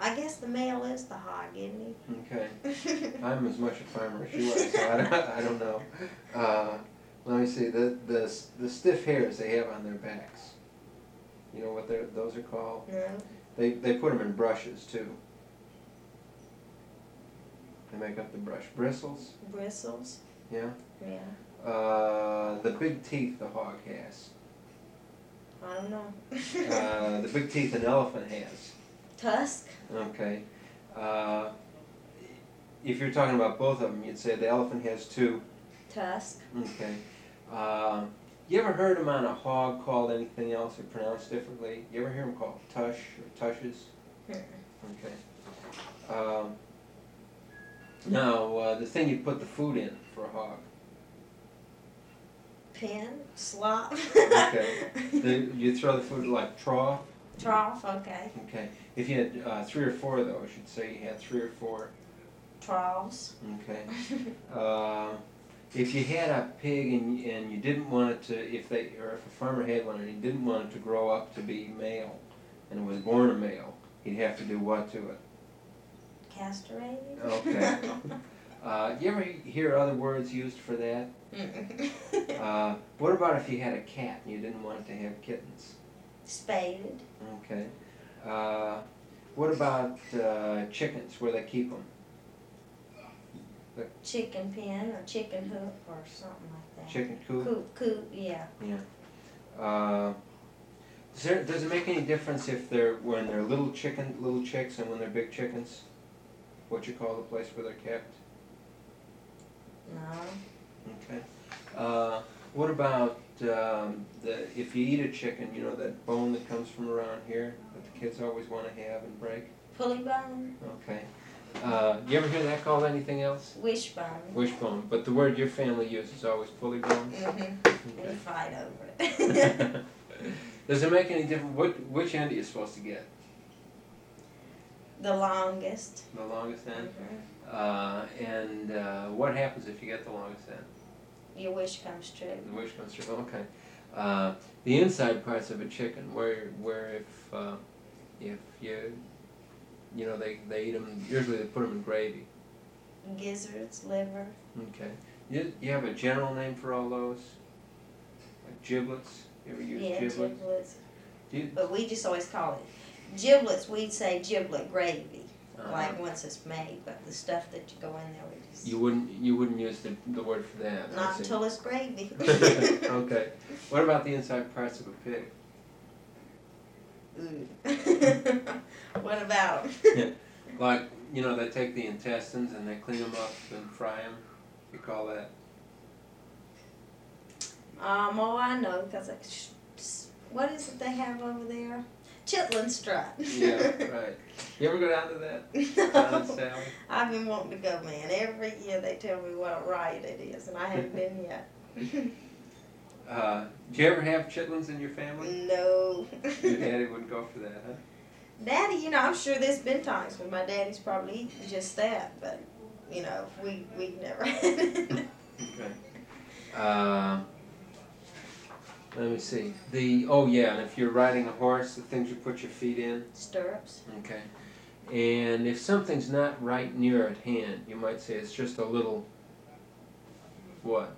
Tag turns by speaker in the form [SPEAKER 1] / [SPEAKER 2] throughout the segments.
[SPEAKER 1] I guess the male is the hog, isn't
[SPEAKER 2] Okay.
[SPEAKER 1] he?
[SPEAKER 2] I'm as much a farmer as you are, so I don't know. Let me see, the stiff hairs they have on their backs. You know what those are called?
[SPEAKER 1] No.
[SPEAKER 2] They put them in brushes too. They make up the brush. Bristles?
[SPEAKER 1] Bristles.
[SPEAKER 2] Yeah.
[SPEAKER 1] Yeah.
[SPEAKER 2] The big teeth the hog has.
[SPEAKER 1] I don't know.
[SPEAKER 2] The big teeth an elephant has.
[SPEAKER 1] Tusk.
[SPEAKER 2] Okay. If you're talking about both of them, you'd say the elephant has two.
[SPEAKER 1] Tusk.
[SPEAKER 2] Okay. You ever heard them on a hog called anything else or pronounced differently? You ever hear them called tush or tushes? Okay. Now, the thing you put the food in for a hog.
[SPEAKER 1] Pen. Slop.
[SPEAKER 2] Okay. You throw the food like trough?
[SPEAKER 1] Trough. Okay.
[SPEAKER 2] Okay. If you had 3 or 4 of those, you'd say you had 3 or 4.
[SPEAKER 1] Troughs.
[SPEAKER 2] Okay. If you had a pig and you didn't want it to, if a farmer had one and he didn't want it to grow up to be male, and it was born a male, he'd have to do what to it?
[SPEAKER 1] Castrated.
[SPEAKER 2] Okay. You ever hear other words used for that? What about if you had a cat and you didn't want it to have kittens?
[SPEAKER 1] Spaded.
[SPEAKER 2] Okay. What about chickens, where they keep them?
[SPEAKER 1] Chicken pen or chicken hook or something like that.
[SPEAKER 2] Chicken coop?
[SPEAKER 1] Coop, yeah.
[SPEAKER 2] Yeah. Does it make any difference if when they're little chicks and when they're big chickens? What you call the place where they're kept?
[SPEAKER 1] No.
[SPEAKER 2] Okay. What about if you eat a chicken, you know that bone that comes from around here that the kids always want to have and break?
[SPEAKER 1] Pulley bone.
[SPEAKER 2] Okay. You ever hear that called anything else?
[SPEAKER 1] Wishbone.
[SPEAKER 2] Wishbone. But the word your family uses is always pulley bone?
[SPEAKER 1] Mm-hmm. We fight over it.
[SPEAKER 2] Does it make any difference? Which end are you supposed to get?
[SPEAKER 1] The longest.
[SPEAKER 2] The longest end?
[SPEAKER 1] Mm-hmm.
[SPEAKER 2] And what happens if you get the longest end?
[SPEAKER 1] Your wish comes true.
[SPEAKER 2] The wish comes true. Okay. The inside parts of a chicken, where if you know they eat them. Usually they put them in gravy.
[SPEAKER 1] Gizzards, liver.
[SPEAKER 2] Okay. You have a general name for all those? Like giblets? You ever use giblets?
[SPEAKER 1] But we just always call it giblets. We'd say giblet gravy, like once it's made. But the stuff that you go in there, we just
[SPEAKER 2] you wouldn't use the word for that.
[SPEAKER 1] not until it's gravy.
[SPEAKER 2] Okay. What about the inside parts of a pig?
[SPEAKER 1] What about?
[SPEAKER 2] Like, you know, they take the intestines and they clean them up and fry them. You call that?
[SPEAKER 1] Oh, I know, because what is it they have over there? Chitlin strut.
[SPEAKER 2] Yeah, right. You ever go down to that?
[SPEAKER 1] No.
[SPEAKER 2] Down in Sally?
[SPEAKER 1] I've been wanting to go, man. Every year they tell me what a ride it is, and I haven't been yet.
[SPEAKER 2] Do you ever have chitlins in your family?
[SPEAKER 1] No.
[SPEAKER 2] Your daddy wouldn't go for that, huh?
[SPEAKER 1] Daddy, you know, I'm sure there's been times when my daddy's probably eaten just that, but, you know, we've never had it.
[SPEAKER 2] Okay. Let me see. And if you're riding a horse, the things you put your feet in.
[SPEAKER 1] Stirrups.
[SPEAKER 2] Okay. And if something's not right near at hand, you might say it's just a little, what?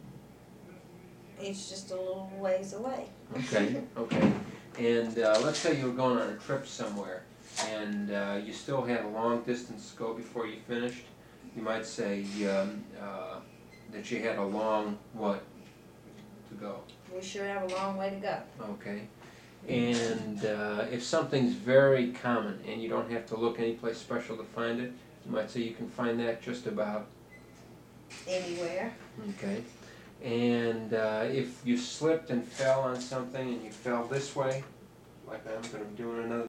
[SPEAKER 1] It's just a little ways away.
[SPEAKER 2] Okay, okay. And let's say you were going on a trip somewhere, and you still had a long distance to go before you finished. You might say that you had a long, what, to go?
[SPEAKER 1] We sure have a long way to go.
[SPEAKER 2] Okay. And if something's very common and you don't have to look anyplace special to find it, you might say you can find that just about
[SPEAKER 1] Anywhere.
[SPEAKER 2] Okay. And if you slipped and fell on something and you fell this way, like I'm going to do in another